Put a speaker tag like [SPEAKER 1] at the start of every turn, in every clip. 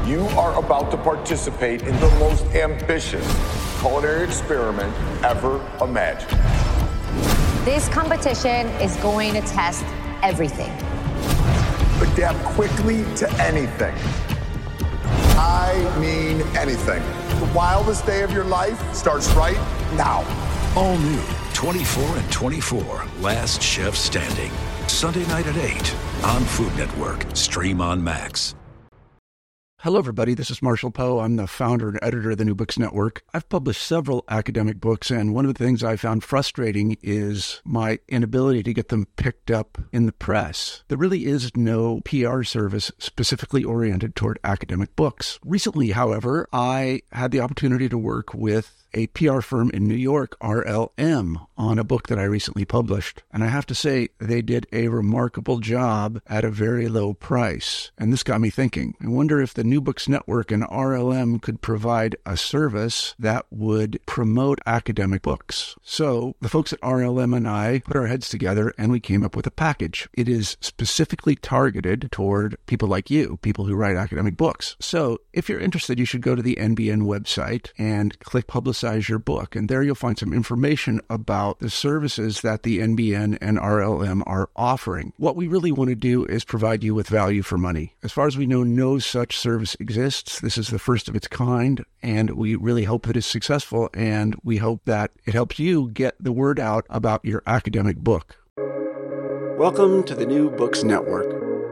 [SPEAKER 1] You are about to participate in the most ambitious culinary experiment ever imagined.
[SPEAKER 2] This competition is going to test everything.
[SPEAKER 1] Adapt quickly to anything. I mean anything. The wildest day of your life starts right now.
[SPEAKER 3] All new 24 and 24, Last Chef Standing. Sunday night at 8 on Food Network. Stream on Max.
[SPEAKER 4] Hello, everybody. This is Marshall Poe. I'm the founder and editor of the New Books Network. I've published several academic books, and one of the things I found frustrating is my inability to get them picked up in the press. There really is no PR service specifically oriented toward academic books. Recently, however, I had the opportunity to work with a PR firm in New York, RLM, on a book that I recently published. And I have to say, they did a remarkable job at a very low price. And this got me thinking. I wonder if the New Books Network and RLM could provide a service that would promote academic books. So the folks at RLM and I put our heads together and we came up with a package. It is specifically targeted toward people like you, people who write academic books. So if you're interested, you should go to the NBN website and click Publicize Your Book. And there you'll find some information about the services that the NBN and RLM are offering. What we really want to do is provide you with value for money. As far as we know, no such service exists. This is the first of its kind, and we really hope that it's successful, and we hope that it helps you get the word out about your academic book. Welcome to the New Books Network.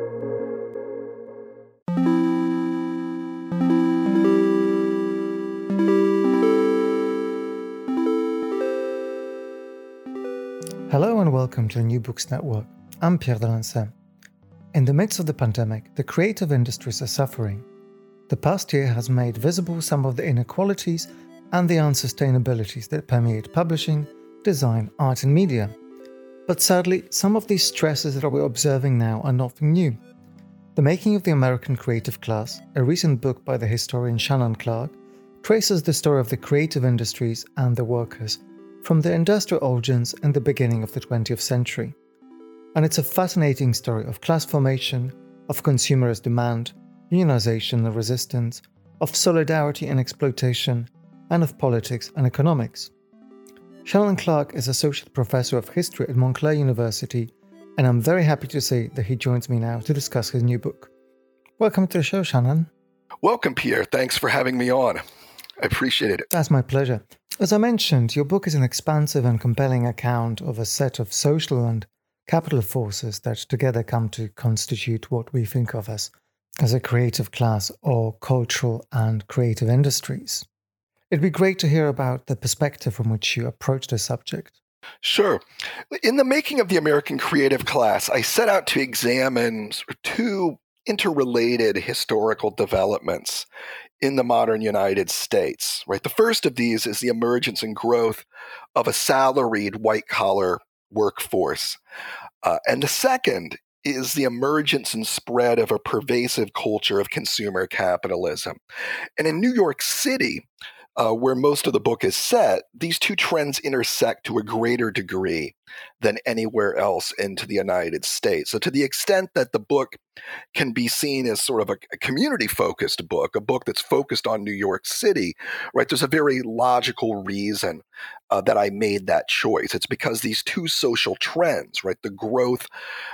[SPEAKER 5] Hello and welcome to the New Books Network. I'm Pierre Delancey. In the midst of the pandemic, the creative industries are suffering. The past year has made visible some of the inequalities and the unsustainabilities that permeate publishing, design, art and media. But sadly, some of these stresses that we're observing now are nothing new. The Making of the American Creative Class, a recent book by the historian Shannon Clark, traces the story of the creative industries and their workers from the industrial origins in the beginning of the 20th century. And it's a fascinating story of class formation, of consumerist demand, unionization and resistance, of solidarity and exploitation, and of politics and economics. Shannon Clark is Associate Professor of History at Montclair University, and I'm very happy to say that he joins me now to discuss his new book. Welcome to the show, Shannon.
[SPEAKER 6] Welcome, Pierre. Thanks for having me on. I appreciate it.
[SPEAKER 5] That's my pleasure. As I mentioned, your book is an expansive and compelling account of a set of social and capital forces that together come to constitute what we think of as a creative class or cultural and creative industries. It'd be great to hear about the perspective from which you approach the subject.
[SPEAKER 6] Sure. In the Making of the American Creative Class, I set out to examine two interrelated historical developments in the modern United States, right? The first of these is the emergence and growth of a salaried white-collar workforce. And the second is the emergence and spread of a pervasive culture of consumer capitalism. And in New York City, where most of the book is set, these two trends intersect to a greater degree than anywhere else into the United States. So to the extent that the book can be seen as sort of a community-focused book, a book that's focused on New York City, right, there's a very logical reason that I made that choice. It's because these two social trends, right, the growth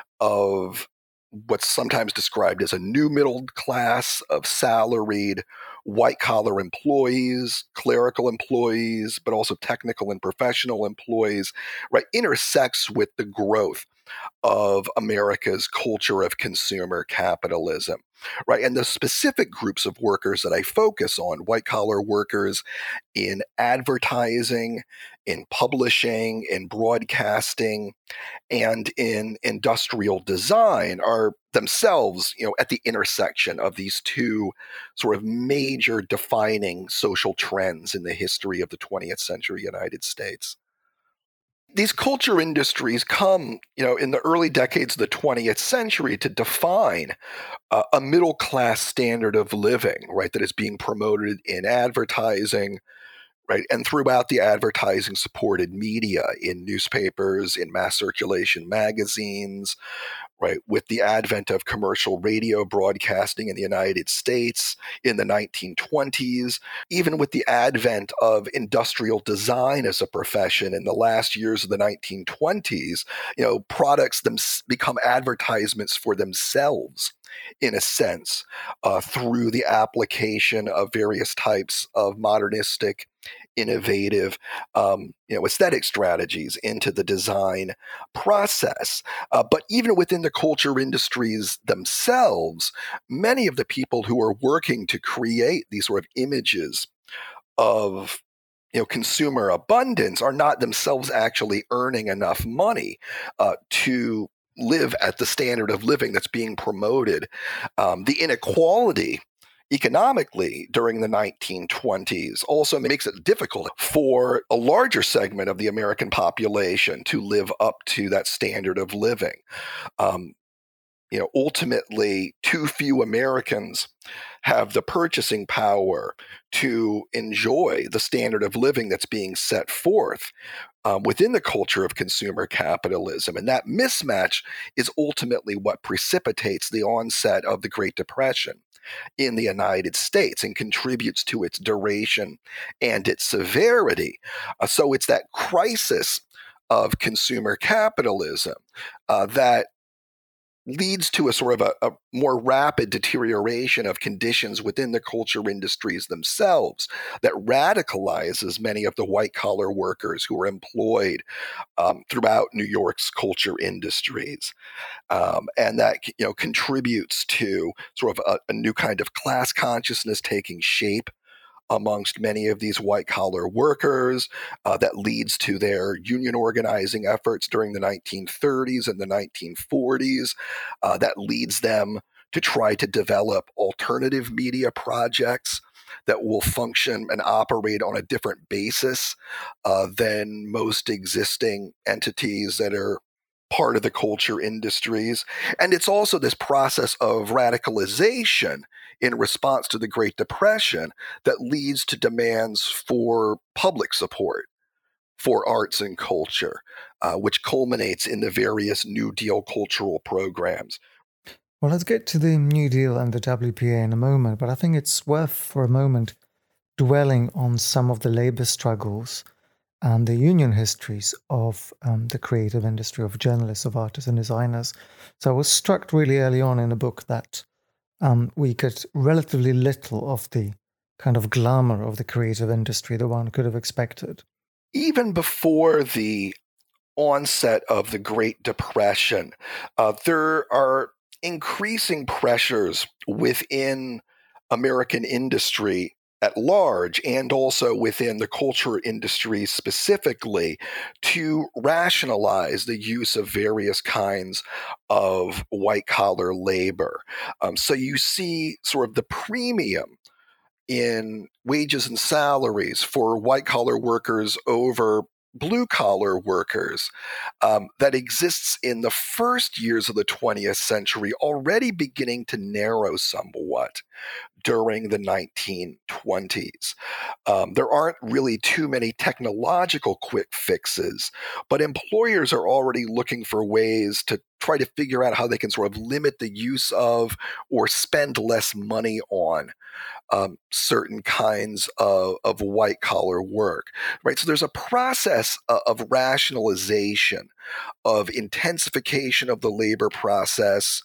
[SPEAKER 6] of what's sometimes described as a new middle class of salaried white-collar employees, clerical employees, but also technical and professional employees, right, intersects with the growth of America's culture of consumer capitalism, right? And the specific groups of workers that I focus on, white-collar workers in advertising, in publishing, in broadcasting, and in industrial design are themselves, at the intersection of these two sort of major defining social trends in the history of the 20th century United States. These culture industries come, in the early decades of the 20th century to define a middle-class standard of living, right, that is being promoted in advertising, right, and throughout the advertising-supported media, in newspapers, in mass circulation magazines, right? With the advent of commercial radio broadcasting in the United States in the 1920s, even with the advent of industrial design as a profession in the last years of the 1920s, products become advertisements for themselves in a sense, through the application of various types of modernistic, innovative, aesthetic strategies into the design process. But even within the culture industries themselves, many of the people who are working to create these sort of images of consumer abundance are not themselves actually earning enough money to live at the standard of living that's being promoted. The inequality economically during the 1920s also makes it difficult for a larger segment of the American population to live up to that standard of living. Ultimately, too few Americans have the purchasing power to enjoy the standard of living that's being set forth within the culture of consumer capitalism. And that mismatch is ultimately what precipitates the onset of the Great Depression in the United States and contributes to its duration and its severity. So it's that crisis of consumer capitalism that leads to a sort of a more rapid deterioration of conditions within the culture industries themselves that radicalizes many of the white-collar workers who are employed throughout New York's culture industries. And that contributes to sort of a new kind of class consciousness taking shape amongst many of these white-collar workers that leads to their union organizing efforts during the 1930s and the 1940s, that leads them to try to develop alternative media projects that will function and operate on a different basis than most existing entities that are part of the culture industries. And it's also this process of radicalization in response to the Great Depression that leads to demands for public support for arts and culture, which culminates in the various New Deal cultural programs.
[SPEAKER 5] Well, let's get to the New Deal and the WPA in a moment, but I think it's worth for a moment dwelling on some of the labor struggles and the union histories of the creative industry, of journalists, of artists and designers. So I was struck really early on in the book that we get relatively little of the kind of glamour of the creative industry that one could have expected.
[SPEAKER 6] Even before the onset of the Great Depression, there are increasing pressures within American industry at large, and also within the culture industry specifically, to rationalize the use of various kinds of white-collar labor. So you see sort of the premium in wages and salaries for white-collar workers over blue-collar workers that exists in the first years of the 20th century, already beginning to narrow somewhat during the 1920s. There aren't really too many technological quick fixes, but employers are already looking for ways to try to figure out how they can sort of limit the use of or spend less money on certain kinds of white-collar work, right? So there's a process of rationalization, of intensification of the labor process,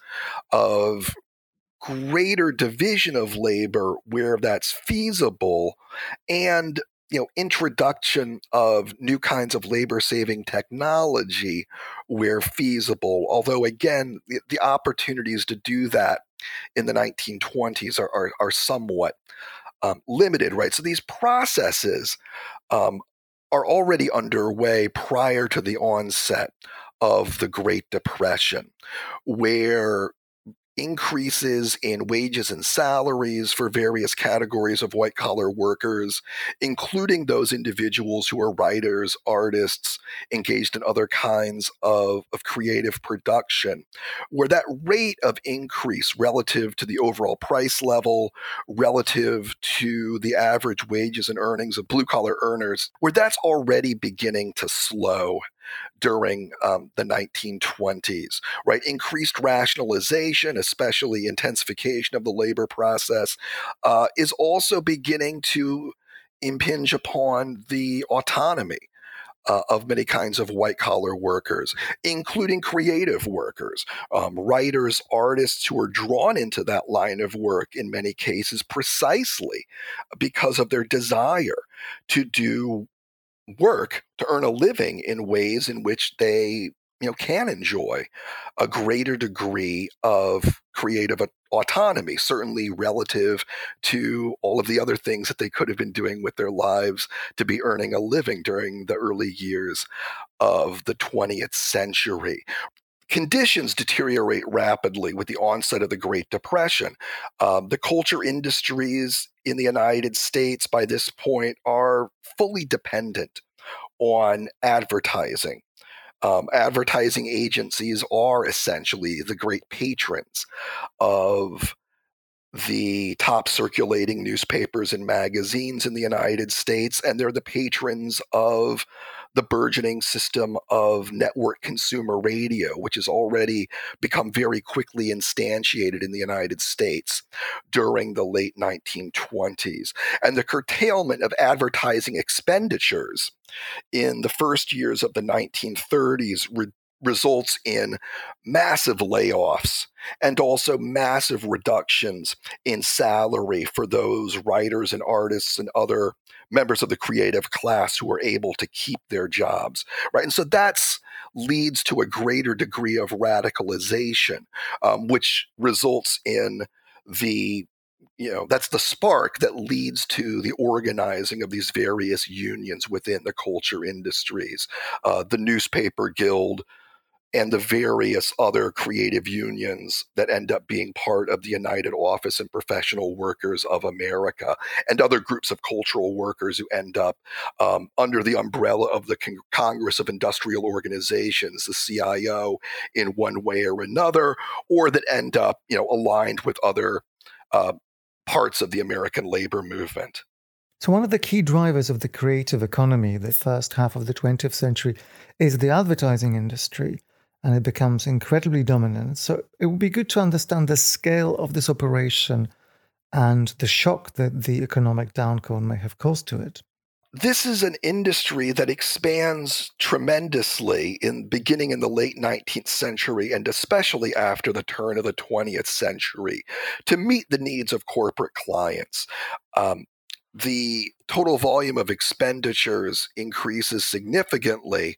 [SPEAKER 6] of greater division of labor where that's feasible, and introduction of new kinds of labor-saving technology where feasible. Although, again, the opportunities to do that in the 1920s are somewhat limited, right? So these processes are already underway prior to the onset of the Great Depression, where increases in wages and salaries for various categories of white-collar workers, including those individuals who are writers, artists, engaged in other kinds of creative production, where that rate of increase relative to the overall price level, relative to the average wages and earnings of blue-collar earners, where that's already beginning to slow. during the 1920s, right? Increased rationalization, especially intensification of the labor process, is also beginning to impinge upon the autonomy of many kinds of white-collar workers, including creative workers, writers, artists who are drawn into that line of work in many cases precisely because of their desire to do work to earn a living in ways in which they can enjoy a greater degree of creative autonomy, certainly relative to all of the other things that they could have been doing with their lives to be earning a living during the early years of the 20th century. Conditions deteriorate rapidly with the onset of the Great Depression. The culture industries in the United States by this point are fully dependent on advertising. Advertising agencies are essentially the great patrons of the top circulating newspapers and magazines in the United States, and they're the patrons of the burgeoning system of network consumer radio, which has already become very quickly instantiated in the United States during the late 1920s. And the curtailment of advertising expenditures in the first years of the 1930s results in massive layoffs and also massive reductions in salary for those writers and artists and other members of the creative class who are able to keep their jobs, right? And so that's leads to a greater degree of radicalization, which results in that's the spark that leads to the organizing of these various unions within the culture industries, the Newspaper Guild, and the various other creative unions that end up being part of the United Office and Professional Workers of America, and other groups of cultural workers who end up under the umbrella of the Congress of Industrial Organizations, the CIO, in one way or another, or that end up, aligned with other parts of the American labor movement.
[SPEAKER 5] So one of the key drivers of the creative economy, the first half of the 20th century, is the advertising industry, and it becomes incredibly dominant. So it would be good to understand the scale of this operation and the shock that the economic downturn may have caused to it.
[SPEAKER 6] This is an industry that expands tremendously beginning in the late 19th century and especially after the turn of the 20th century to meet the needs of corporate clients. The total volume of expenditures increases significantly,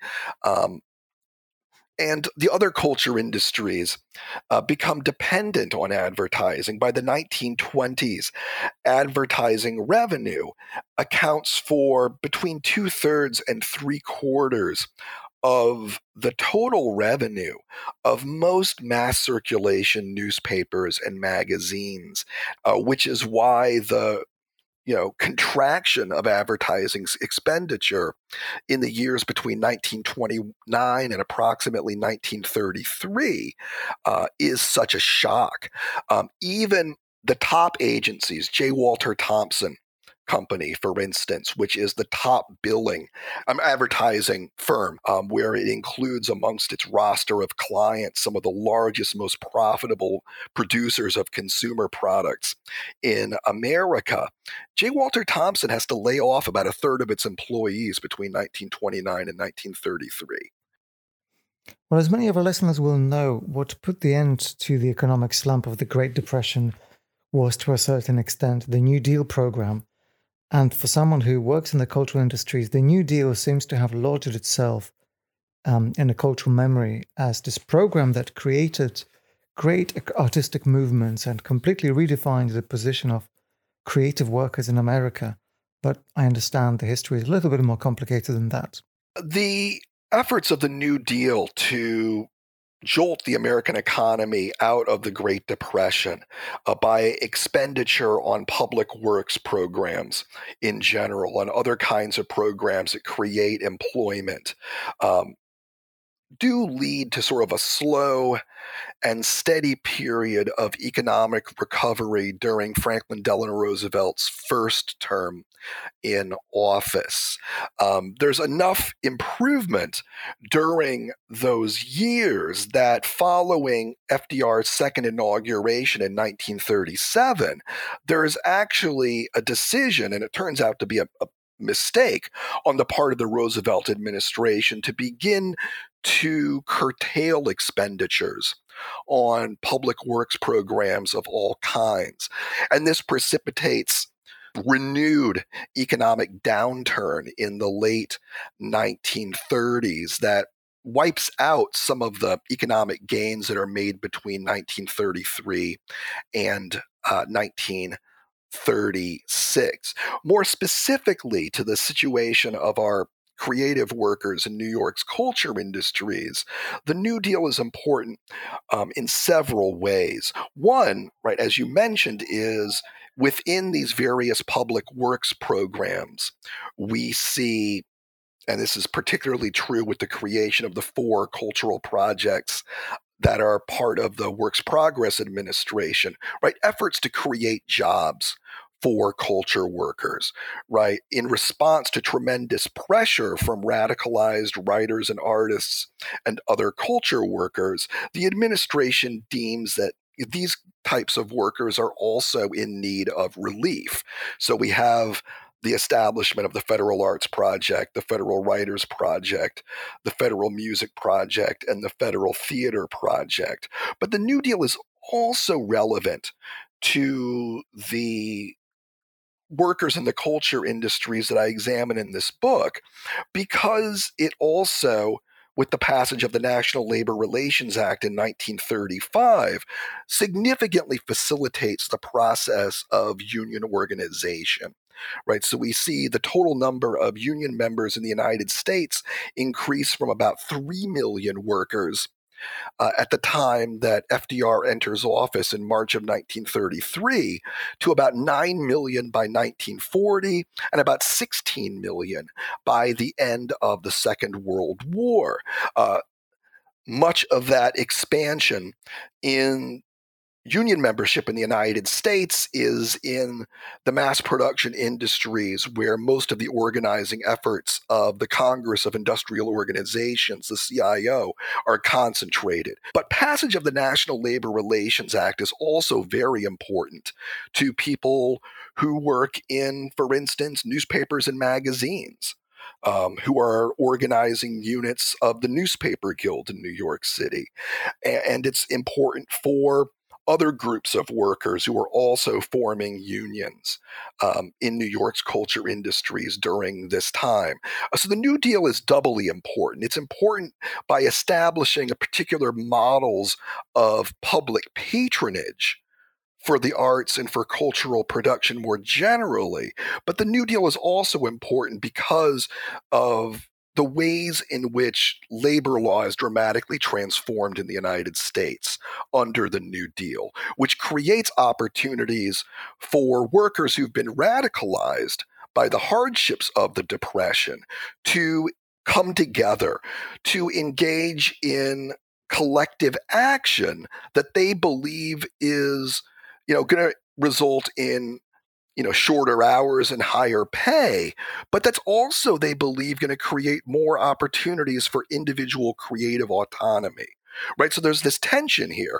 [SPEAKER 6] and the other culture industries become dependent on advertising. By the 1920s, advertising revenue accounts for between 2/3 and 3/4 of the total revenue of most mass circulation newspapers and magazines, which is why the contraction of advertising expenditure in the years between 1929 and approximately 1933 is such a shock. Even the top agencies, J. Walter Thompson Company, for instance, which is the top billing advertising firm, where it includes amongst its roster of clients some of the largest, most profitable producers of consumer products in America. J. Walter Thompson has to lay off about 1/3 of its employees between 1929 and 1933.
[SPEAKER 5] Well, as many of our listeners will know, what put the end to the economic slump of the Great Depression was, to a certain extent, the New Deal program. And for someone who works in the cultural industries, the New Deal seems to have lauded itself in a cultural memory as this program that created great artistic movements and completely redefined the position of creative workers in America. But I understand the history is a little bit more complicated than that.
[SPEAKER 6] The efforts of the New Deal to jolt the American economy out of the Great Depression by expenditure on public works programs in general and other kinds of programs that create employment do lead to sort of a slow and steady period of economic recovery during Franklin Delano Roosevelt's first term in office. There's enough improvement during those years that following FDR's second inauguration in 1937, there's actually a decision, and it turns out to be a mistake on the part of the Roosevelt administration to begin to curtail expenditures on public works programs of all kinds. And this precipitates renewed economic downturn in the late 1930s that wipes out some of the economic gains that are made between 1933 and 1936. More specifically to the situation of our creative workers in New York's culture industries, the New Deal is important in several ways. One, right, as you mentioned, is within these various public works programs, we see, and this is particularly true with the creation of the 4 cultural projects that are part of the Works Progress Administration, right? Efforts to create jobs for culture workers, right? In response to tremendous pressure from radicalized writers and artists and other culture workers, the administration deems that these types of workers are also in need of relief. So we have the establishment of the Federal Arts Project, the Federal Writers Project, the Federal Music Project, and the Federal Theater Project. But the New Deal is also relevant to the workers in the culture industries that I examine in this book, because it also, with the passage of the National Labor Relations Act in 1935, significantly facilitates the process of union organization. Right, so we see the total number of union members in the United States increase from about 3 million workers at the time that FDR enters office in March of 1933 to about 9 million by 1940 and about 16 million by the end of the Second World War. Much of that expansion in union membership in the United States is in the mass production industries, where most of the organizing efforts of the Congress of Industrial Organizations, the CIO, are concentrated. But passage of the National Labor Relations Act is also very important to people who work in, for instance, newspapers and magazines, who are organizing units of the Newspaper Guild in New York City. And it's important for other groups of workers who are also forming unions in New York's culture industries during this time. So the New Deal is doubly important. It's important by establishing particular models of public patronage for the arts and for cultural production more generally. But the New Deal is also important because of the ways in which labor law is dramatically transformed in the United States under the New Deal, which creates opportunities for workers who've been radicalized by the hardships of the Depression to come together, to engage in collective action that they believe is, going to result in shorter hours and higher pay, but that's also, they believe, going to create more opportunities for individual creative autonomy, right? So there's this tension here,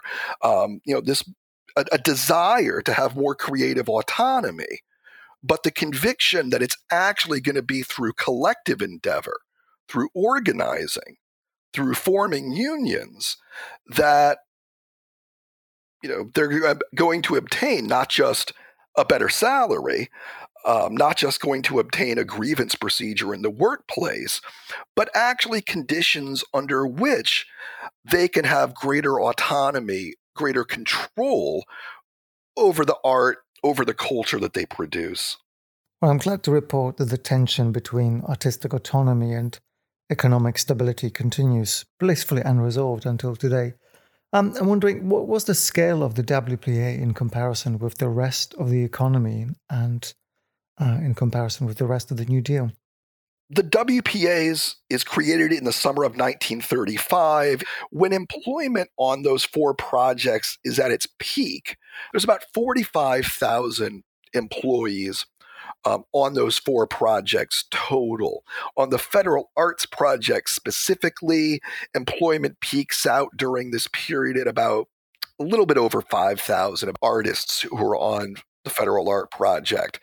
[SPEAKER 6] a desire to have more creative autonomy, but the conviction that it's actually going to be through collective endeavor, through organizing, through forming unions, that they're going to obtain not just a better salary, not just going to obtain a grievance procedure in the workplace, but actually conditions under which they can have greater autonomy, greater control over the art, over the culture that they produce.
[SPEAKER 5] Well, I'm glad to report that the tension between artistic autonomy and economic stability continues blissfully unresolved until today. I'm wondering, what was the scale of the WPA in comparison with the rest of the economy and in comparison with the rest of the New Deal?
[SPEAKER 6] The WPAs is created in the summer of 1935 when employment on those 4 projects is at its peak. There's about 45,000 employees on those 4 projects total. On the federal arts project specifically, employment peaks out during this period at about a little bit over 5,000 artists who are on the federal art project.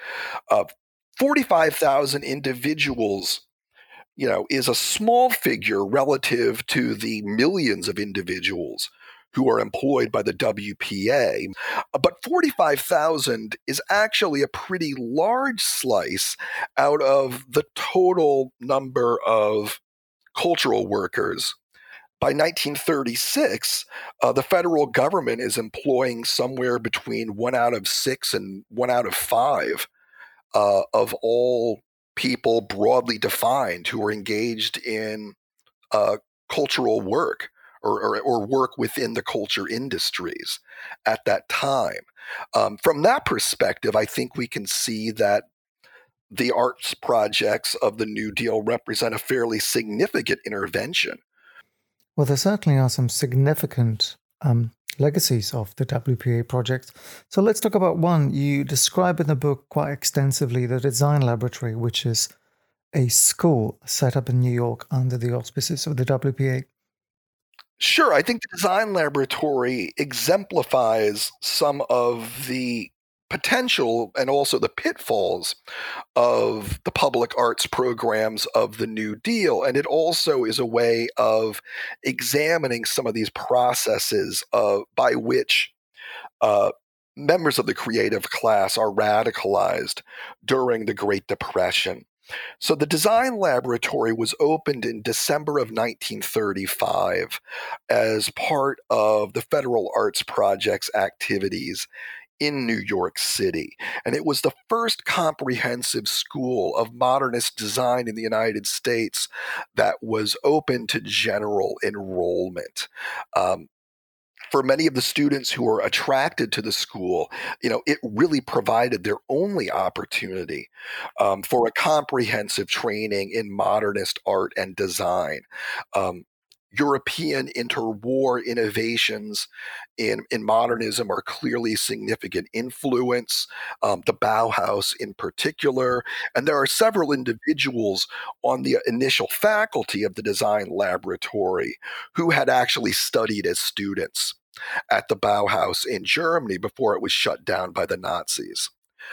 [SPEAKER 6] 45,000 individuals, is a small figure relative to the millions of individuals who are employed by the WPA. But 45,000 is actually a pretty large slice out of the total number of cultural workers. By 1936, the federal government is employing somewhere between 1 out of 6 and 1 out of 5 of all people broadly defined who are engaged in cultural work or work within the culture industries at that time. From that perspective, I think we can see that the arts projects of the New Deal represent a fairly significant intervention.
[SPEAKER 5] Well, there certainly are some significant legacies of the WPA project. So let's talk about one. You describe in the book quite extensively the Design Laboratory, which is a school set up in New York under the auspices of the WPA.
[SPEAKER 6] Sure. I think the Design Laboratory exemplifies some of the potential and also the pitfalls of the public arts programs of the New Deal. And it also is a way of examining some of these processes by which members of the creative class are radicalized during the Great Depression. So the Design Laboratory was opened in December of 1935 as part of the Federal Arts Project's activities in New York City. And it was the first comprehensive school of modernist design in the United States that was open to general enrollment. For many of the students who were attracted to the school, it really provided their only opportunity for a comprehensive training in modernist art and design. European interwar innovations in modernism are clearly significant influence, the Bauhaus in particular, and there are several individuals on the initial faculty of the Design Laboratory who had actually studied as students at the Bauhaus in Germany before it was shut down by the Nazis.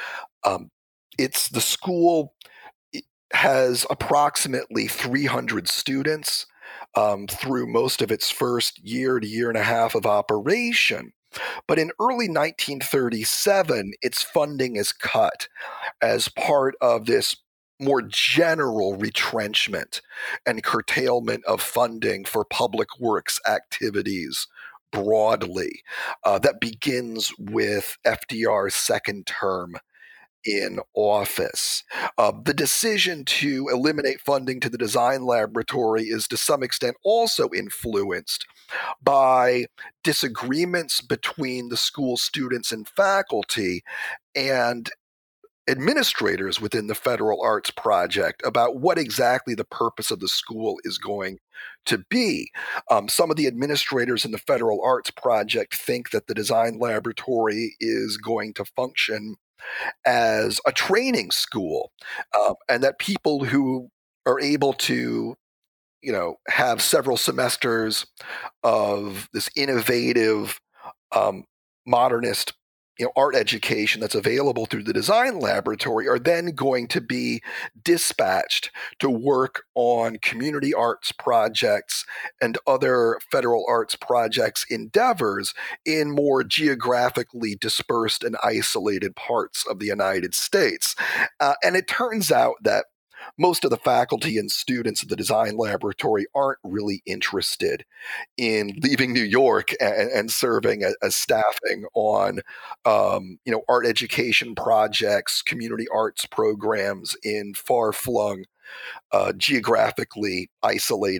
[SPEAKER 6] The school has approximately 300 students through most of its first year to year and a half of operation. But in early 1937, its funding is cut as part of this more general retrenchment and curtailment of funding for public works activities broadly. That begins with FDR's second term in office. The decision to eliminate funding to the Design Laboratory is to some extent also influenced by disagreements between the school students and faculty and administrators within the Federal Arts Project about what exactly the purpose of the school is going to be. Some of the administrators in the Federal Arts Project think that the Design Laboratory is going to function as a training school, and that people who are able to, have several semesters of this innovative, modernist, art education that's available through the Design Laboratory are then going to be dispatched to work on community arts projects and other federal arts projects endeavors in more geographically dispersed and isolated parts of the United States. And it turns out that most of the faculty and students of the Design Laboratory aren't really interested in leaving New York and serving as staffing on, art education projects, community arts programs in far-flung, geographically isolated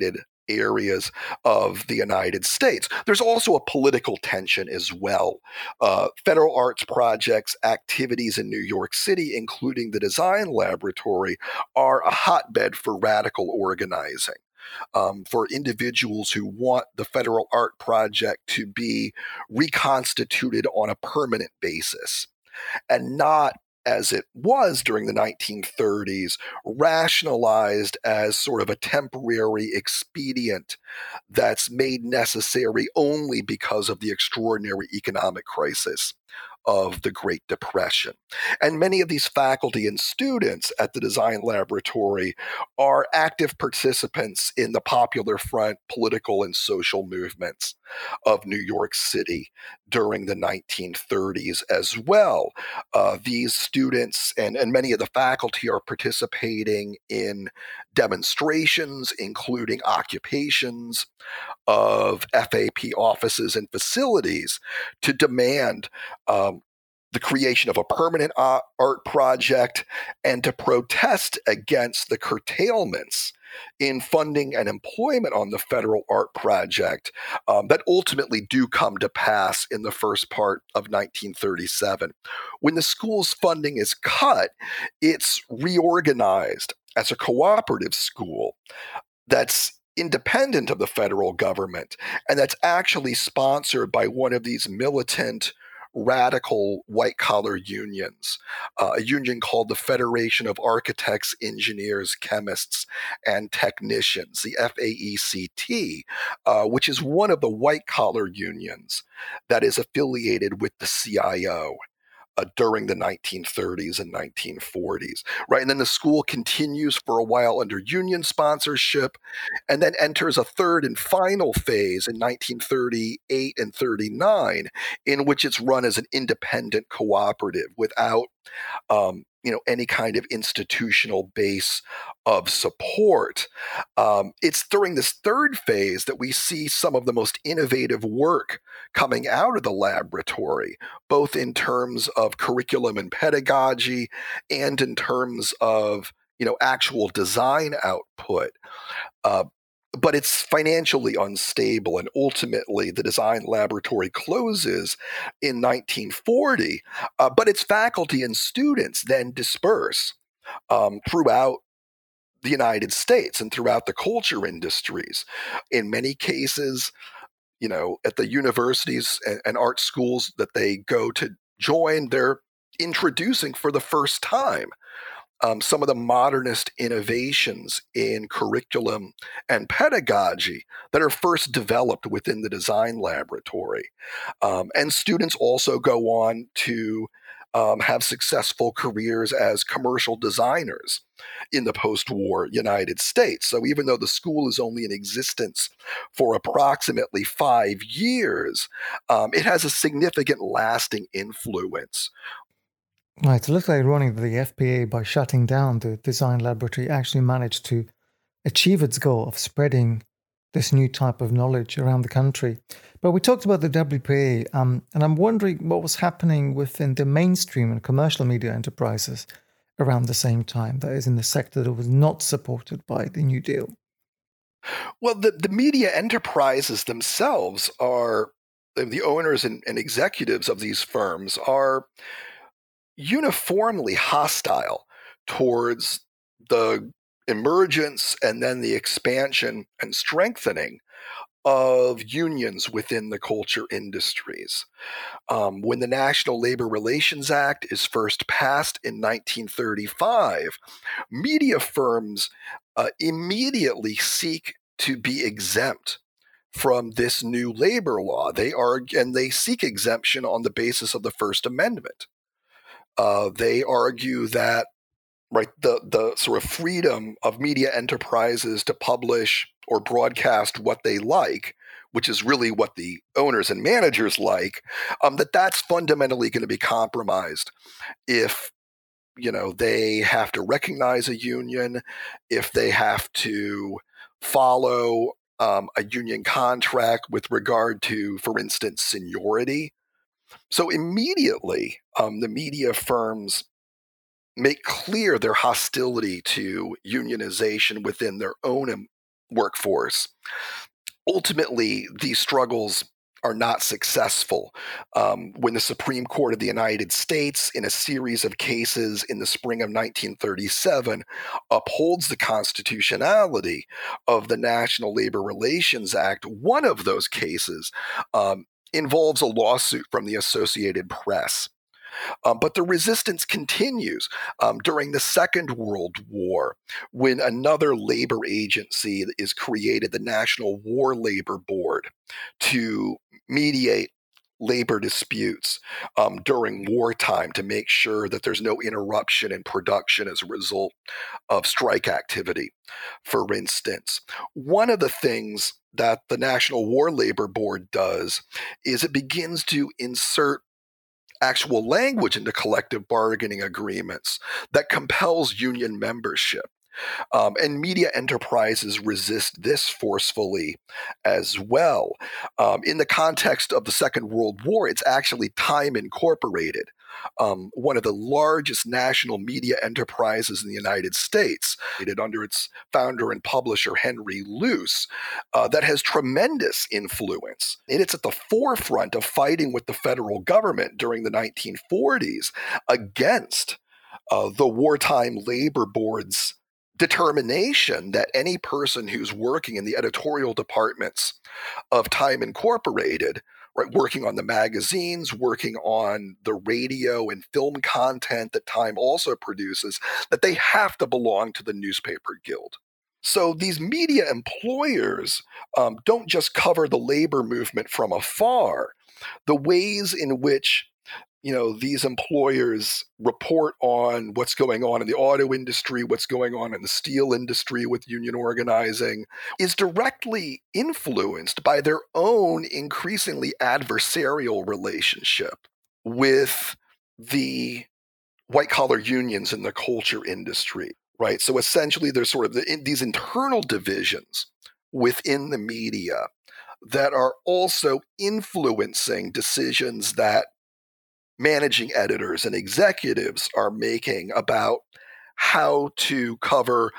[SPEAKER 6] areas of the United States. There's also a political tension as well. Federal arts projects, activities in New York City, including the Design Laboratory, are a hotbed for radical organizing. For individuals who want the Federal Art Project to be reconstituted on a permanent basis and not, as it was during the 1930s, rationalized as sort of a temporary expedient that's made necessary only because of the extraordinary economic crisis of the Great Depression. And many of these faculty and students at the Design Laboratory are active participants in the Popular Front political and social movements of New York City during the 1930s as well. These students and many of the faculty are participating in demonstrations, including occupations of FAP offices and facilities to demand the creation of a permanent art project and to protest against the curtailments in funding and employment on the Federal Art Project that ultimately do come to pass in the first part of 1937. When the school's funding is cut, it's reorganized as a cooperative school that's independent of the federal government and that's actually sponsored by one of these militant radical white-collar unions, a union called the Federation of Architects, Engineers, Chemists, and Technicians, the FAECT, which is one of the white-collar unions that is affiliated with the CIO. During the 1930s and 1940s, right? And then the school continues for a while under union sponsorship and then enters a third and final phase in 1938 and 39 in which it's run as an independent cooperative without any kind of institutional base of support. It's during this third phase that we see some of the most innovative work coming out of the laboratory, both in terms of curriculum and pedagogy and in terms of actual design output. But it's financially unstable, and ultimately the Design Laboratory closes in 1940, but its faculty and students then disperse throughout the United States and throughout the culture industries. In many cases, at the universities and art schools that they go to join, they're introducing for the first time some of the modernist innovations in curriculum and pedagogy that are first developed within the Design Laboratory. And students also go on to have successful careers as commercial designers in the post-war United States. So even though the school is only in existence for approximately 5 years, it has a significant lasting influence.
[SPEAKER 5] Right, it looks ironic that the FPA, by shutting down the Design Laboratory, actually managed to achieve its goal of spreading this new type of knowledge around the country. But we talked about the WPA, and I'm wondering what was happening within the mainstream and commercial media enterprises around the same time, that is, in the sector that was not supported by the New Deal.
[SPEAKER 6] Well, the media enterprises themselves are, the owners and executives of these firms are uniformly hostile towards the emergence and then the expansion and strengthening of unions within the culture industries. When the National Labor Relations Act is first passed in 1935, media firms immediately seek to be exempt from this new labor law. They seek exemption on the basis of the First Amendment. They argue that the sort of freedom of media enterprises to publish or broadcast what they like, which is really what the owners and managers like, that's fundamentally going to be compromised if they have to recognize a union, if they have to follow a union contract with regard to, for instance, seniority. So immediately, the media firms make clear their hostility to unionization within their own workforce. Ultimately, these struggles are not successful. When the Supreme Court of the United States, in a series of cases in the spring of 1937, upholds the constitutionality of the National Labor Relations Act, one of those cases involves a lawsuit from the Associated Press. But the resistance continues during the Second World War, when another labor agency is created, the National War Labor Board, to mediate labor disputes during wartime to make sure that there's no interruption in production as a result of strike activity. For instance, one of the things that the National War Labor Board does is it begins to insert actual language into collective bargaining agreements that compels union membership. And media enterprises resist this forcefully as well. In the context of the Second World War, it's actually Time Incorporated, one of the largest national media enterprises in the United States, under its founder and publisher, Henry Luce, that has tremendous influence. And it's at the forefront of fighting with the federal government during the 1940s against the wartime labor board's determination that any person who's working in the editorial departments of Time Incorporated, right, working on the magazines, working on the radio and film content that Time also produces, that they have to belong to the newspaper guild. So these media employers don't just cover the labor movement from afar. The ways in which these employers report on what's going on in the auto industry, what's going on in the steel industry with union organizing, is directly influenced by their own increasingly adversarial relationship with the white-collar unions in the culture industry, right? So essentially, there's sort of these internal divisions within the media that are also influencing decisions that managing editors and executives are making about how to cover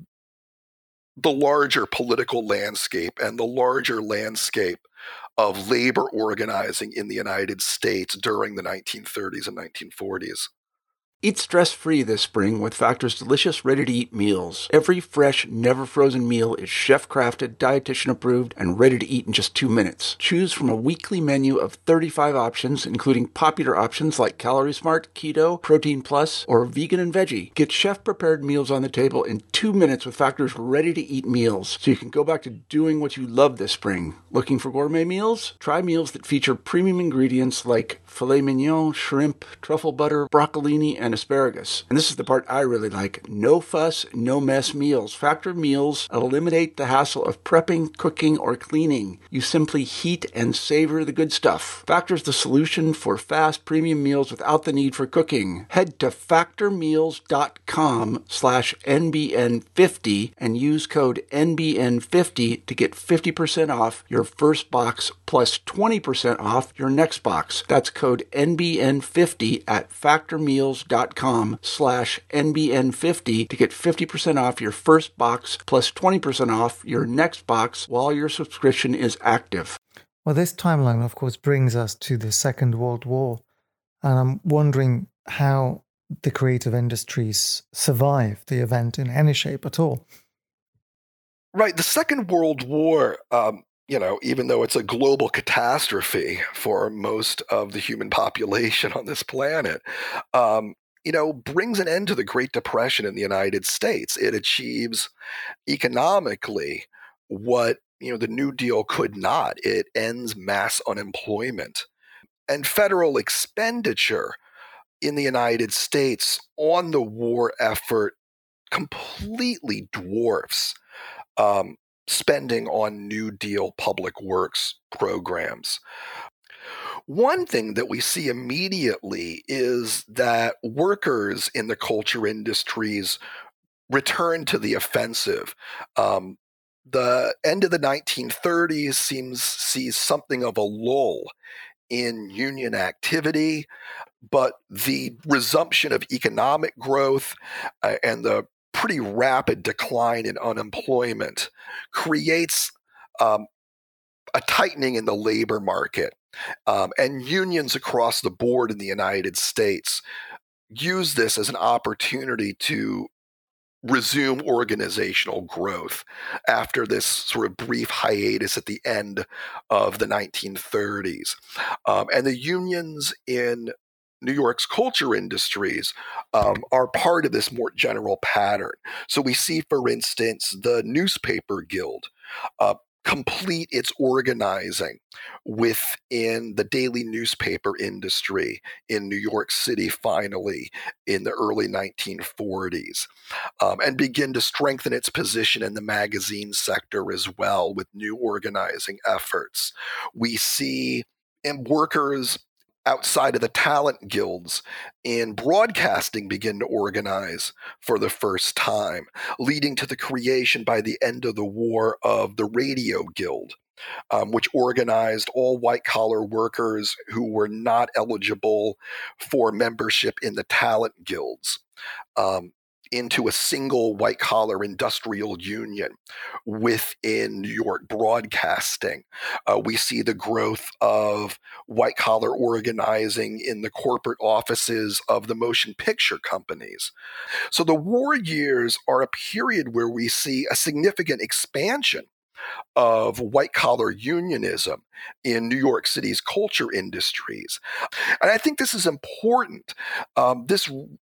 [SPEAKER 6] the larger political landscape and the larger landscape of labor organizing in the United States during the 1930s and 1940s.
[SPEAKER 4] Eat stress-free this spring with Factor's delicious, ready-to-eat meals. Every fresh, never-frozen meal is chef-crafted, dietitian-approved, and ready to eat in just 2 minutes. Choose from a weekly menu of 35 options, including popular options like Calorie Smart, Keto, Protein Plus, or Vegan and Veggie. Get chef-prepared meals on the table in 2 minutes with Factor's ready-to-eat meals, so you can go back to doing what you love this spring. Looking for gourmet meals? Try meals that feature premium ingredients like filet mignon, shrimp, truffle butter, broccolini, and asparagus. And this is the part I really like. No fuss, no mess meals. Factor meals eliminate the hassle of prepping, cooking, or cleaning. You simply heat and savor the good stuff. Factor's the solution for fast premium meals without the need for cooking. Head to factormeals.com/NBN50 and use code NBN50 to get 50% off your first box plus 20% off your next box. That's code NBN50 at factormeals.com/NBN50 to get 50% off your first box plus 20% off your next box while your subscription is active.
[SPEAKER 5] Well, this timeline, of course, brings us to the Second World War. And I'm wondering how the creative industries survived the event in any shape at all.
[SPEAKER 6] Right. The Second World War, even though it's a global catastrophe for most of the human population on this planet, brings an end to the Great Depression in the United States. It achieves economically what, the New Deal could not. It ends mass unemployment. And federal expenditure in the United States on the war effort completely dwarfs spending on New Deal public works programs. One thing that we see immediately is that workers in the culture industries return to the offensive. The end of the 1930s sees something of a lull in union activity, but the resumption of economic growth and the pretty rapid decline in unemployment creates a tightening in the labor market. And unions across the board in the United States use this as an opportunity to resume organizational growth after this sort of brief hiatus at the end of the 1930s. And the unions in New York's culture industries are part of this more general pattern. So we see, for instance, the Newspaper Guild complete its organizing within the daily newspaper industry in New York City finally in the early 1940s, and begin to strengthen its position in the magazine sector as well with new organizing efforts. We see workers outside of the talent guilds in broadcasting begin to organize for the first time, leading to the creation by the end of the war of the Radio Guild, which organized all white-collar workers who were not eligible for membership in the talent guilds into a single white-collar industrial union within New York broadcasting. We see the growth of white-collar organizing in the corporate offices of the motion picture companies. So the war years are a period where we see a significant expansion of white-collar unionism in New York City's culture industries. And I think this is important. This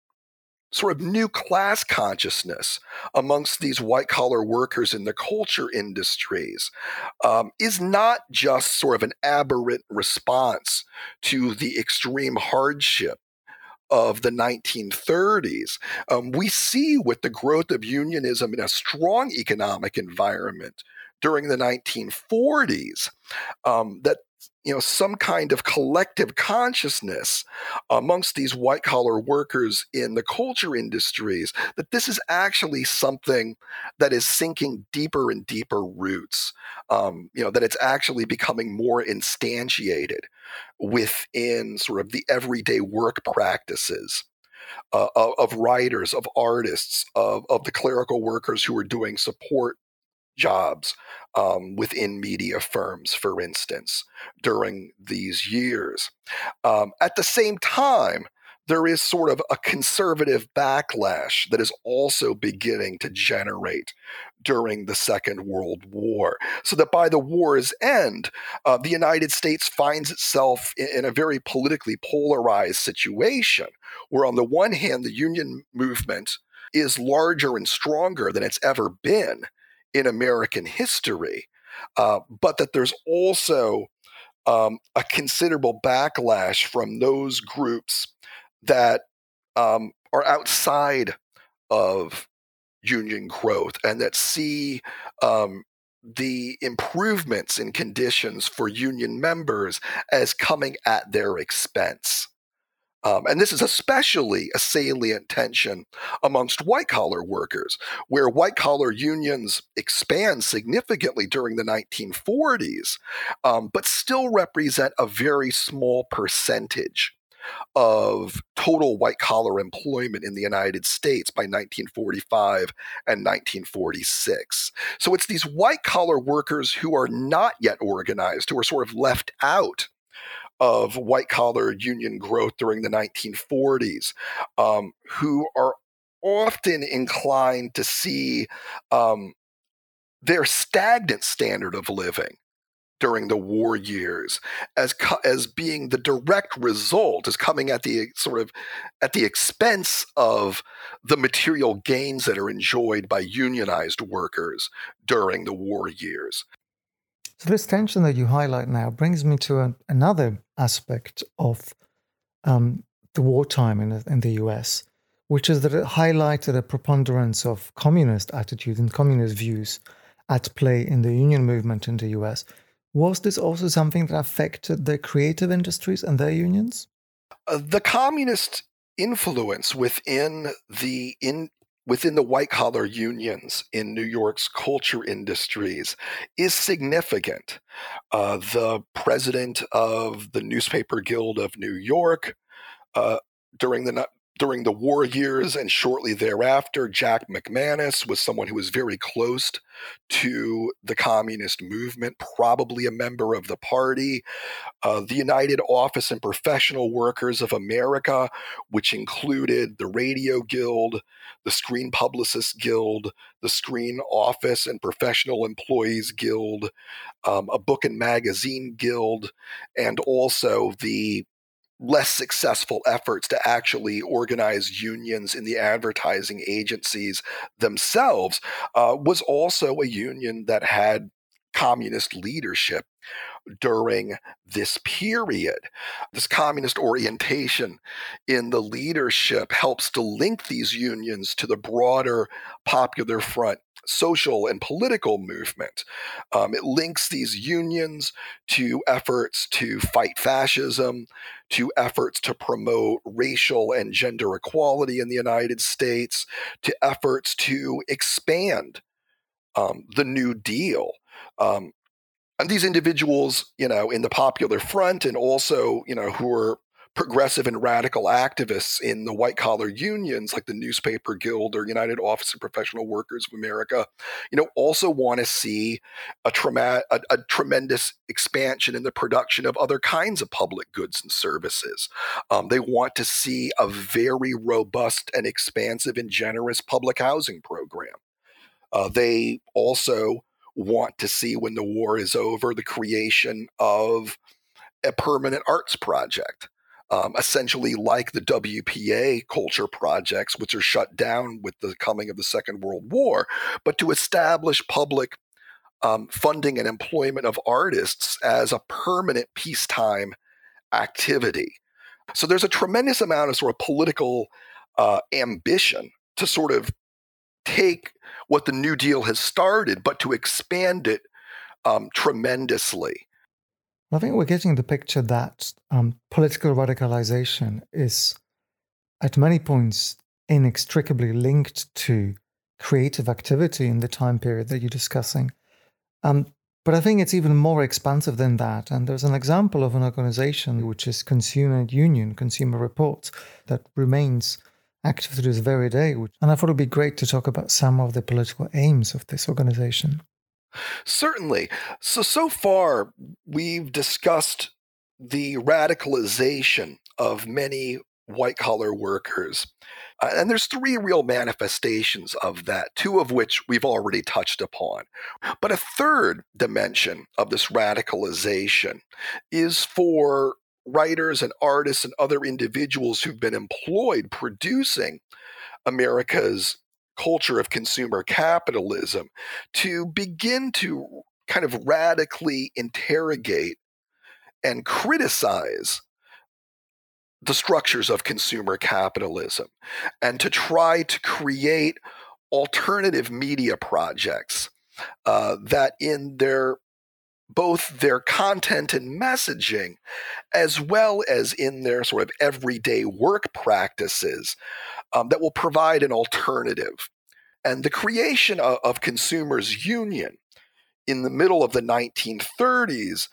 [SPEAKER 6] sort of new class consciousness amongst these white-collar workers in the culture industries is not just sort of an aberrant response to the extreme hardship of the 1930s. We see with the growth of unionism in a strong economic environment during the 1940s that some kind of collective consciousness amongst these white-collar workers in the culture industries that this is actually something that is sinking deeper and deeper roots, that it's actually becoming more instantiated within sort of the everyday work practices of writers, of artists, of the clerical workers who are doing support jobs within media firms, for instance, during these years. At the same time, there is sort of a conservative backlash that is also beginning to generate during the Second World War, so that by the war's end, the United States finds itself in a very politically polarized situation, where on the one hand, the union movement is larger and stronger than it's ever been in American history, but that there's also a considerable backlash from those groups that are outside of union growth and that see the improvements in conditions for union members as coming at their expense. And this is especially a salient tension amongst white-collar workers, where white-collar unions expand significantly during the 1940s, but still represent a very small percentage of total white-collar employment in the United States by 1945 and 1946. So it's these white-collar workers who are not yet organized, who are sort of left out of white-collar union growth during the 1940s, who are often inclined to see their stagnant standard of living during the war years as being the direct result, as coming at the expense of the material gains that are enjoyed by unionized workers during the war years.
[SPEAKER 5] So this tension that you highlight now brings me to another aspect of the wartime in the US, which is that it highlighted a preponderance of communist attitudes and communist views at play in the union movement in the US. Was this also something that affected the creative industries and their unions?
[SPEAKER 6] The communist influence within the white-collar unions in New York's culture industries is significant. The president of the Newspaper Guild of New York during the During the war years and shortly thereafter, Jack McManus was someone who was very close to the communist movement, probably a member of the party. The United Office and Professional Workers of America, which included the Radio Guild, the Screen Publicists Guild, the Screen Office and Professional Employees Guild, a Book and Magazine Guild, and also the less successful efforts to actually organize unions in the advertising agencies themselves, was also a union that had communist leadership during this period. This communist orientation in the leadership helps to link these unions to the broader Popular Front social and political movement. It links these unions to efforts to fight fascism, to efforts to promote racial and gender equality in the United States, to efforts to expand the New Deal. And these individuals, in the Popular Front and also, who are progressive and radical activists in the white-collar unions like the Newspaper Guild or United Office of Professional Workers of America, also want to see a tremendous expansion in the production of other kinds of public goods and services. They want to see a very robust and expansive and generous public housing program. They also want to see, when the war is over, the creation of a permanent arts project, essentially like the WPA culture projects, which are shut down with the coming of the Second World War, but to establish public funding and employment of artists as a permanent peacetime activity. So there's a tremendous amount of sort of political ambition to sort of take what the New Deal has started, but to expand it tremendously.
[SPEAKER 5] I think we're getting the picture that political radicalization is at many points inextricably linked to creative activity in the time period that you're discussing. But I think it's even more expansive than that. And there's an example of an organization, which is Consumer Union, Consumer Reports, that remains active to this very day. And I thought it would be great to talk about some of the political aims of this organization.
[SPEAKER 6] Certainly. So far, we've discussed the radicalization of many white-collar workers. And there's three real manifestations of that, two of which we've already touched upon. But a third dimension of this radicalization is for writers and artists and other individuals who've been employed producing America's culture of consumer capitalism to begin to kind of radically interrogate and criticize the structures of consumer capitalism and to try to create alternative media projects that in both their content and messaging, as well as in their sort of everyday work practices, that will provide an alternative. And the creation of Consumers Union in the middle of the 1930s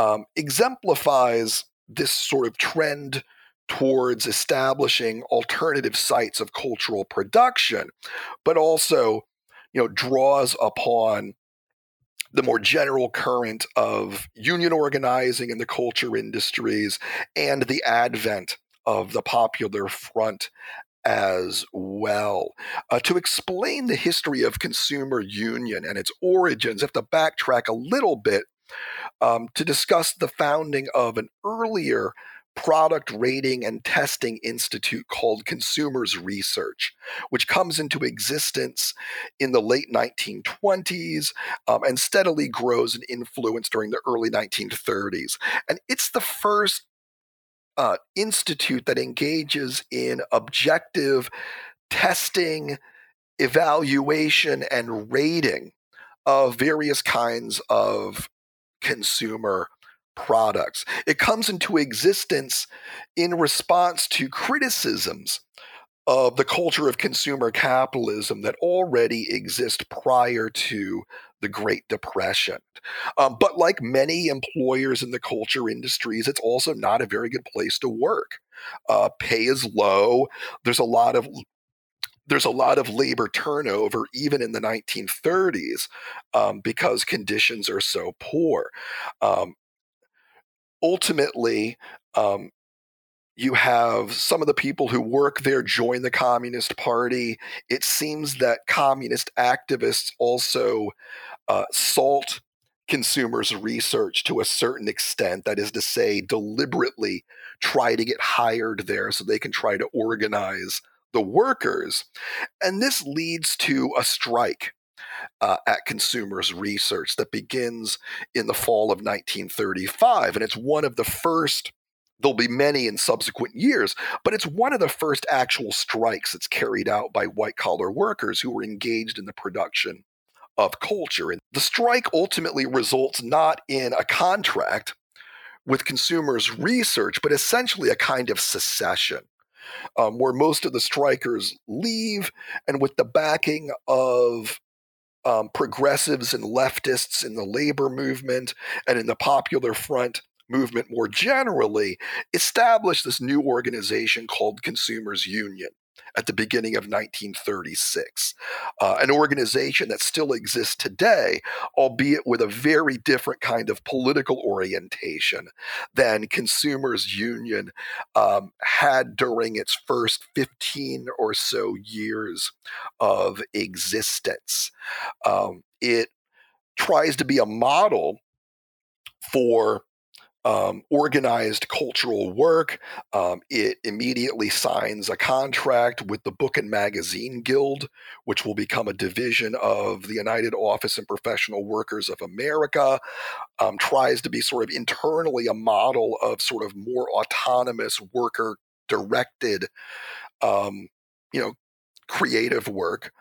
[SPEAKER 6] exemplifies this sort of trend towards establishing alternative sites of cultural production, but also, draws upon the more general current of union organizing in the culture industries and the advent of the Popular Front as well. To explain the history of Consumer Union and its origins, I have to backtrack a little bit to discuss the founding of an earlier product rating and testing institute called Consumers Research, which comes into existence in the late 1920s and steadily grows in influence during the early 1930s. And it's the first institute that engages in objective testing, evaluation, and rating of various kinds of consumer products. It comes into existence in response to criticisms of the culture of consumer capitalism that already exists prior to the Great Depression. But like many employers in the culture industries, it's also not a very good place to work. Pay is low. There's a lot of labor turnover even in the 1930s because conditions are so poor. Ultimately, you have some of the people who work there join the Communist Party. It seems that communist activists also salt consumers' research to a certain extent. That is to say, deliberately try to get hired there so they can try to organize the workers. And this leads to a strike at Consumers Research that begins in the fall of 1935. And it's one of the first, there'll be many in subsequent years, but it's one of the first actual strikes that's carried out by white-collar workers who were engaged in the production of culture. And the strike ultimately results not in a contract with Consumers Research, but essentially a kind of secession, where most of the strikers leave, and with the backing of progressives and leftists in the labor movement and in the Popular Front movement more generally, establish this new organization called Consumers Union at the beginning of 1936, an organization that still exists today, albeit with a very different kind of political orientation than Consumers Union had during its first 15 or so years of existence. It tries to be a model for organized cultural work. It immediately signs a contract with the Book and Magazine Guild, which will become a division of the United Office and Professional Workers of America. Tries to be sort of internally a model of sort of more autonomous worker-directed, creative work.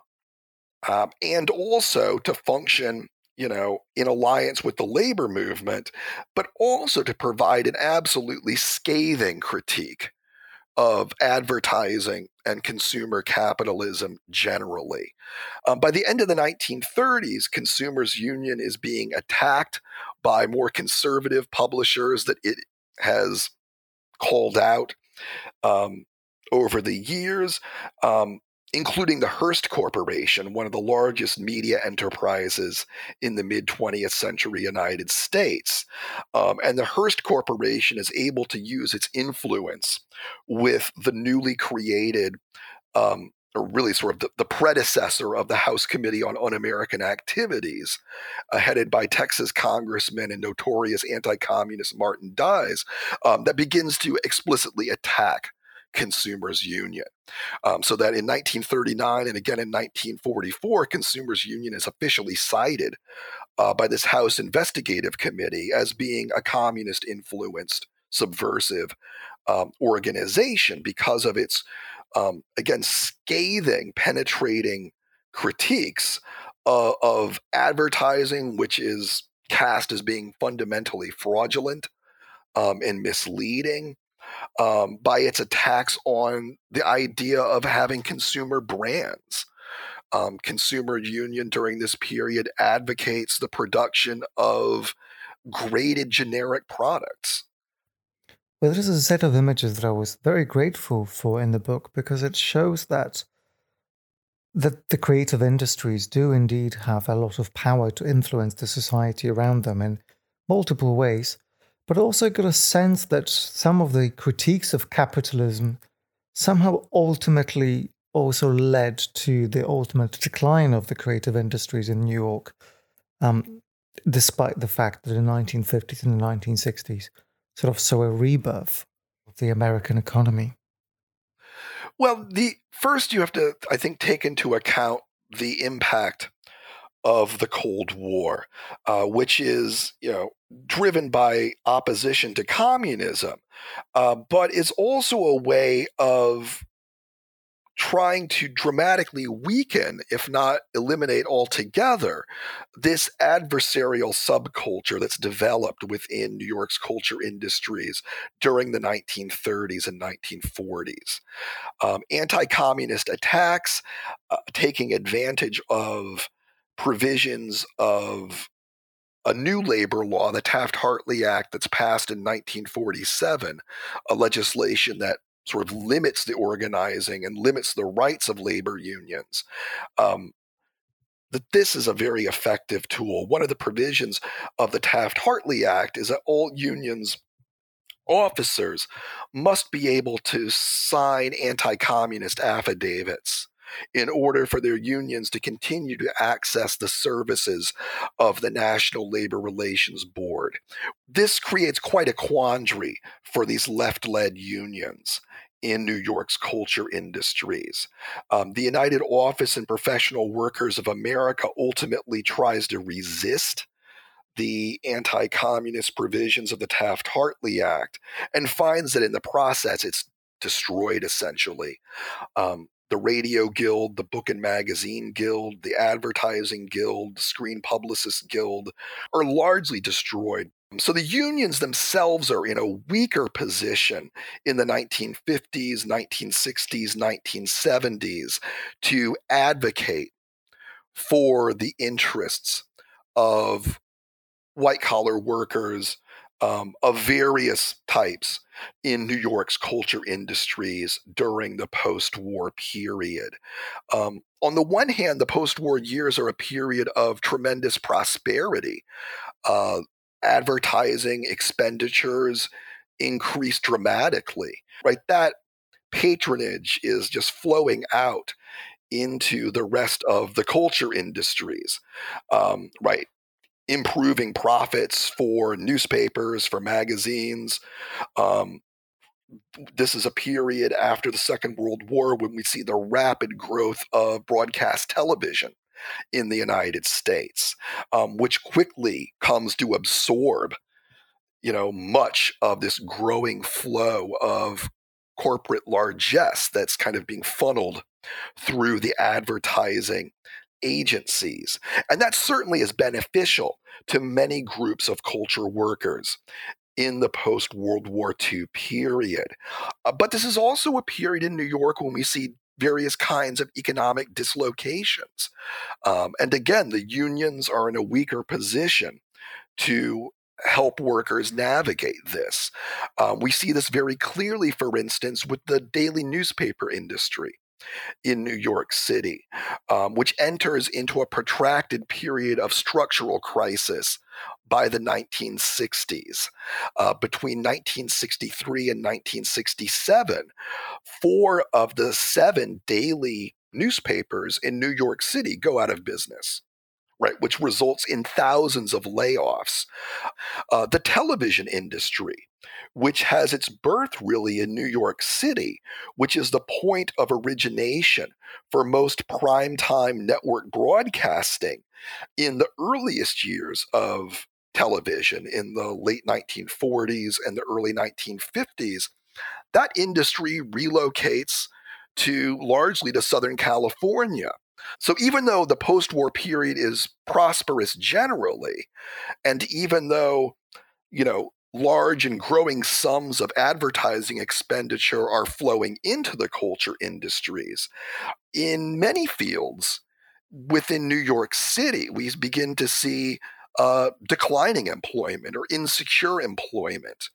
[SPEAKER 6] And also to function in alliance with the labor movement, but also to provide an absolutely scathing critique of advertising and consumer capitalism generally. By the end of the 1930s, Consumers Union is being attacked by more conservative publishers that it has called out over the years, including the Hearst Corporation, one of the largest media enterprises in the mid-20th century United States. And the Hearst Corporation is able to use its influence with the newly created, or really sort of the predecessor of the House Committee on Un-American Activities, headed by Texas Congressman and notorious anti-communist Martin Dies, that begins to explicitly attack Consumers Union. So that in 1939 and again in 1944, Consumers Union is officially cited by this House Investigative Committee as being a communist-influenced, subversive organization because of its, again, scathing, penetrating critiques of advertising, which is cast as being fundamentally fraudulent and misleading, by its attacks on the idea of having consumer brands. Consumer Union during this period advocates the production of graded generic products.
[SPEAKER 5] Well, this is a set of images that I was very grateful for in the book because it shows that the creative industries do indeed have a lot of power to influence the society around them in multiple ways, but also got a sense that some of the critiques of capitalism somehow ultimately also led to the ultimate decline of the creative industries in New York, despite the fact that in the 1950s and the 1960s sort of saw a rebirth of the American economy.
[SPEAKER 6] Well, first you have to, I think, take into account the impact of the Cold War, which is, driven by opposition to communism, but is also a way of trying to dramatically weaken, if not eliminate altogether, this adversarial subculture that's developed within New York's culture industries during the 1930s and 1940s. Anti-communist attacks, taking advantage of provisions of a new labor law, the Taft-Hartley Act that's passed in 1947, a legislation that sort of limits the organizing and limits the rights of labor unions, that this is a very effective tool. One of the provisions of the Taft-Hartley Act is that all unions officers must be able to sign anti-communist affidavits in order for their unions to continue to access the services of the National Labor Relations Board. This creates quite a quandary for these left-led unions in New York's culture industries. The United Office and Professional Workers of America ultimately tries to resist the anti-communist provisions of the Taft-Hartley Act and finds that in the process it's destroyed essentially. The Radio Guild, the Book and Magazine Guild, the Advertising Guild, the Screen Publicists Guild are largely destroyed. So the unions themselves are in a weaker position in the 1950s, 1960s, 1970s to advocate for the interests of white-collar workers of various types in New York's culture industries during the post-war period. On the one hand, the post-war years are a period of tremendous prosperity. Advertising expenditures increased dramatically, right? That patronage is just flowing out into the rest of the culture industries, right? Improving profits for newspapers, for magazines. This is a period after the Second World War when we see the rapid growth of broadcast television in the United States, which quickly comes to absorb, much of this growing flow of corporate largesse that's kind of being funneled through the advertising agencies. And that certainly is beneficial to many groups of culture workers in the post-World War II period. But this is also a period in New York when we see various kinds of economic dislocations. And again, the unions are in a weaker position to help workers navigate this. We see this very clearly, for instance, with the daily newspaper industry in New York City, which enters into a protracted period of structural crisis by the 1960s. Between 1963 and 1967, 4 of the 7 daily newspapers in New York City go out of business, right, which results in thousands of layoffs. The television industry, which has its birth really in New York City, which is the point of origination for most primetime network broadcasting in the earliest years of television in the late 1940s and the early 1950s, that industry relocates largely to Southern California. So even though the post-war period is prosperous generally, and even though, large and growing sums of advertising expenditure are flowing into the culture industries, in many fields within New York City, we begin to see declining employment or insecure employment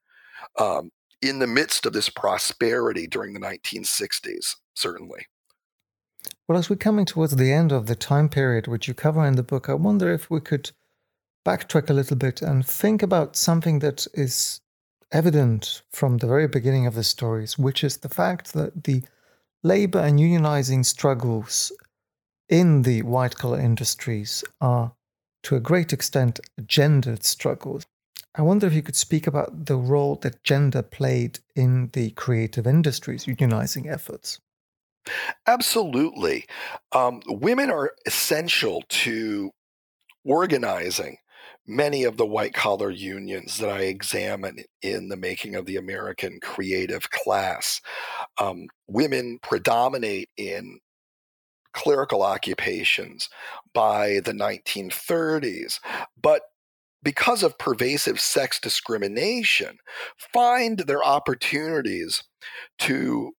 [SPEAKER 6] in the midst of this prosperity during the 1960s, certainly.
[SPEAKER 5] Well, as we're coming towards the end of the time period which you cover in the book, I wonder if we could backtrack a little bit and think about something that is evident from the very beginning of the stories, which is the fact that the labor and unionizing struggles in the white-collar industries are, to a great extent, gendered struggles. I wonder if you could speak about the role that gender played in the creative industries' unionizing efforts.
[SPEAKER 6] Absolutely. Women are essential to organizing many of the white-collar unions that I examine in the making of the American creative class, women predominate in clerical occupations by the 1930s, but because of pervasive sex discrimination, find their opportunities to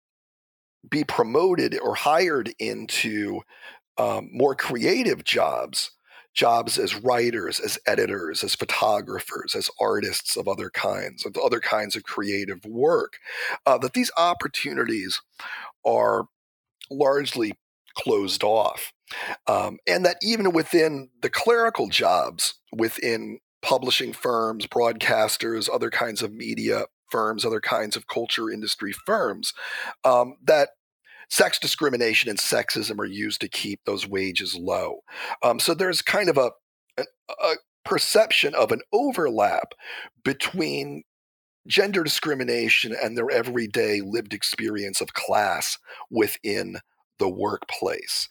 [SPEAKER 6] be promoted or hired into more creative jobs as writers, as editors, as photographers, as artists of other kinds of creative work, that these opportunities are largely closed off. And that even within the clerical jobs, within publishing firms, broadcasters, other kinds of media firms, other kinds of culture industry firms, that sex discrimination and sexism are used to keep those wages low. So there's kind of a perception of an overlap between gender discrimination and their everyday lived experience of class within the workplace.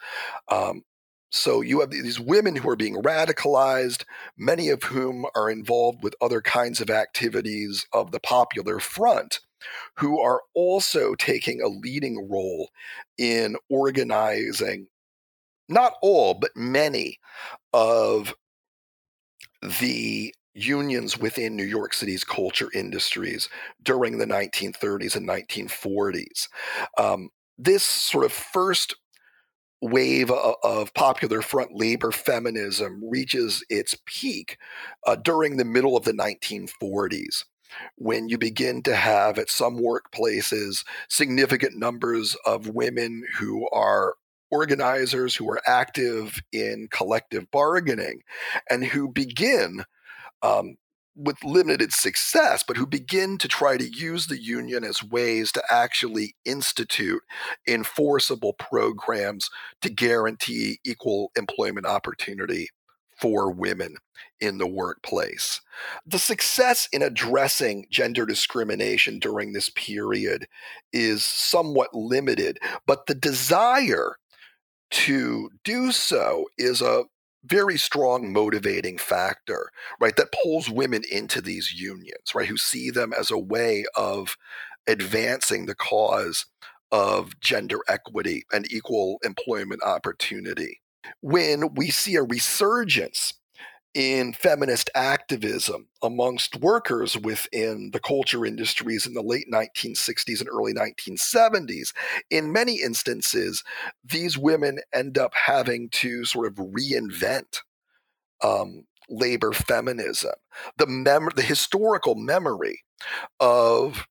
[SPEAKER 6] So you have these women who are being radicalized, many of whom are involved with other kinds of activities of the Popular Front, who are also taking a leading role in organizing, not all, but many of the unions within New York City's culture industries during the 1930s and 1940s. This sort of first wave of Popular Front labor feminism reaches its peak during the middle of the 1940s, when you begin to have at some workplaces significant numbers of women who are organizers, who are active in collective bargaining, and who begin with limited success, but who begin to try to use the union as ways to actually institute enforceable programs to guarantee equal employment opportunity for women in the workplace. The success in addressing gender discrimination during this period is somewhat limited, but the desire to do so is a very strong motivating factor, right, that pulls women into these unions, right, who see them as a way of advancing the cause of gender equity and equal employment opportunity. When we see a resurgence in feminist activism amongst workers within the culture industries in the late 1960s and early 1970s, in many instances, these women end up having to sort of reinvent labor feminism. The historical memory of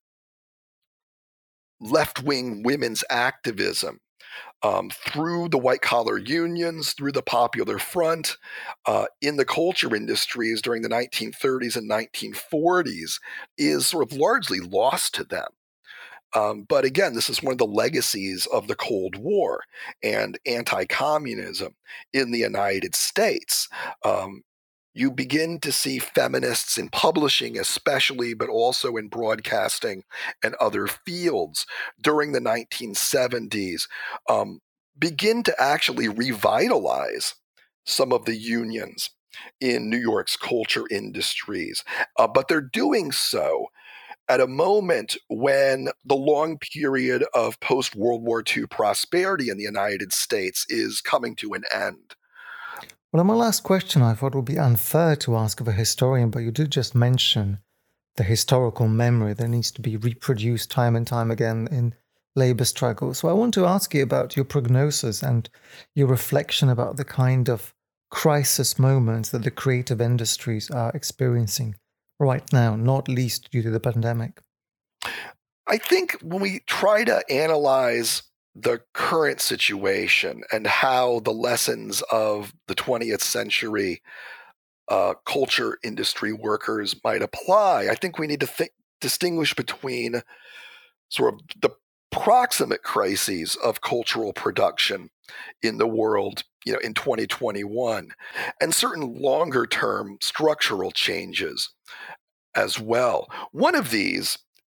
[SPEAKER 6] left-wing women's activism through the white-collar unions, through the Popular Front, in the culture industries during the 1930s and 1940s is sort of largely lost to them. But again, this is one of the legacies of the Cold War and anti-communism in the United States. You begin to see feminists in publishing especially, but also in broadcasting and other fields during the 1970s, begin to actually revitalize some of the unions in New York's culture industries. But they're doing so at a moment when the long period of post-World War II prosperity in the United States is coming to an end.
[SPEAKER 5] Well, my last question I thought would be unfair to ask of a historian, but you did just mention the historical memory that needs to be reproduced time and time again in labor struggle. So I want to ask you about your prognosis and your reflection about the kind of crisis moments that the creative industries are experiencing right now, not least due to the pandemic.
[SPEAKER 6] I think when we try to analyze the current situation and how the lessons of the 20th century culture industry workers might apply, I think we need to distinguish between sort of the proximate crises of cultural production in the world, in 2021, and certain longer-term structural changes as well. One of these,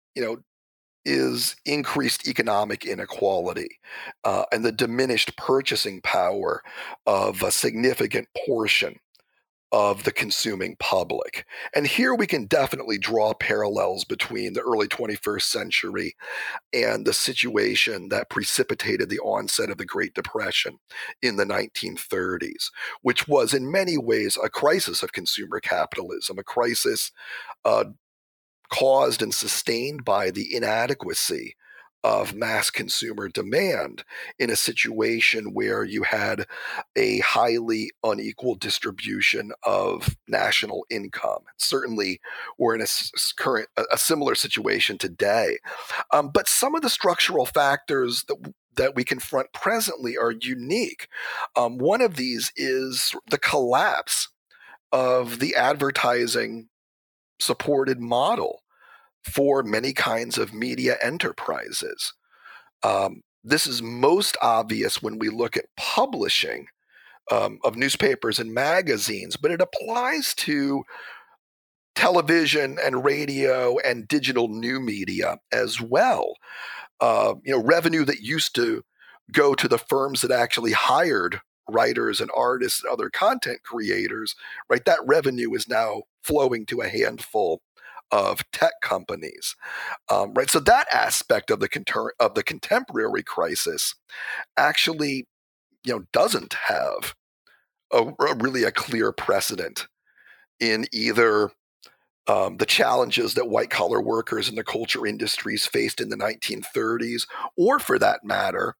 [SPEAKER 6] is increased economic inequality and the diminished purchasing power of a significant portion of the consuming public. And here we can definitely draw parallels between the early 21st century and the situation that precipitated the onset of the Great Depression in the 1930s, which was in many ways a crisis of consumer capitalism, a crisis caused and sustained by the inadequacy of mass consumer demand in a situation where you had a highly unequal distribution of national income. Certainly, we're in a similar situation today. But some of the structural factors that we confront presently are unique. One of these is the collapse of the advertising supported model for many kinds of media enterprises. This is most obvious when we look at publishing of newspapers and magazines, but it applies to television and radio and digital new media as well. Revenue that used to go to the firms that actually hired writers and artists and other content creators, right? That revenue is now flowing to a handful of tech companies, right? So that aspect of the contemporary crisis actually, doesn't have really a clear precedent in either the challenges that white-collar workers in the culture industries faced in the 1930s, or for that matter,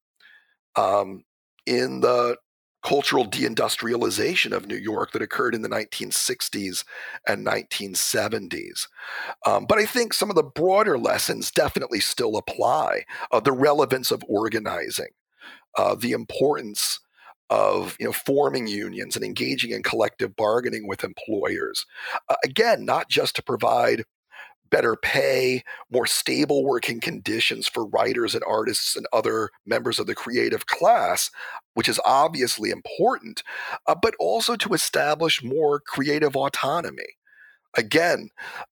[SPEAKER 6] in the cultural deindustrialization of New York that occurred in the 1960s and 1970s. But I think some of the broader lessons definitely still apply. The relevance of organizing, the importance of forming unions and engaging in collective bargaining with employers. Again, not just to provide better pay, more stable working conditions for writers and artists and other members of the creative class, which is obviously important, but also to establish more creative autonomy. Again,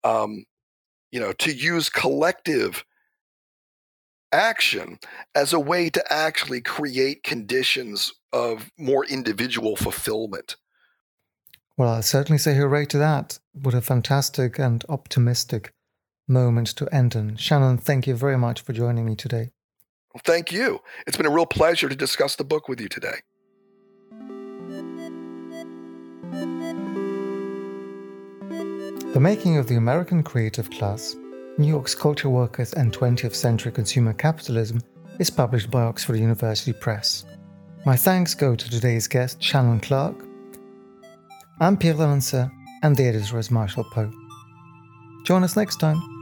[SPEAKER 6] to use collective action as a way to actually create conditions of more individual fulfillment.
[SPEAKER 5] Well, I'll certainly say hooray to that. What a fantastic and optimistic moment to end on. Shannon, thank you very much for joining me today.
[SPEAKER 6] Thank you. It's been a real pleasure to discuss the book with you today.
[SPEAKER 5] The Making of the American Creative Class, New York's Culture Workers and 20th Century Consumer Capitalism is published by Oxford University Press. My thanks go to today's guest, Shannon Clark. I'm Pierre Delancey, and the editor is Marshall Poe. Join us next time.